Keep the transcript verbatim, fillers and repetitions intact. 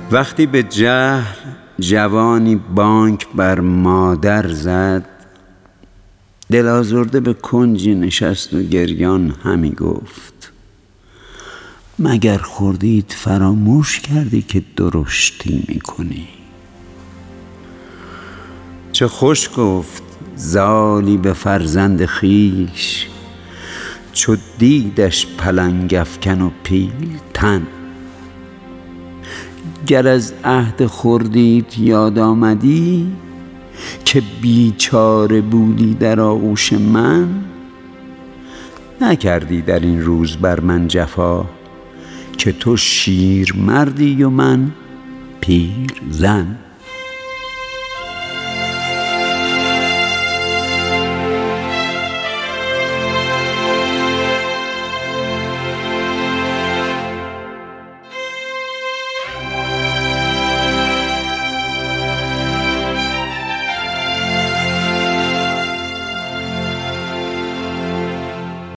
وقتی به جهل جوانی بانگ بر مادر زد، دل آزرده به کنجی نشست و گریان همی گفت: مگر خردید فراموش کردی که درشتی میکنی؟ چه خوش گفت زالی به فرزند خویش، چو دیدش پلنگ افکن و پیلتن. گر از عهد خردیت یاد آمدی، که بیچاره بودی در آغوش من. نکردی در این روز بر من جفا، که تو شیرمردی و من پیرزن.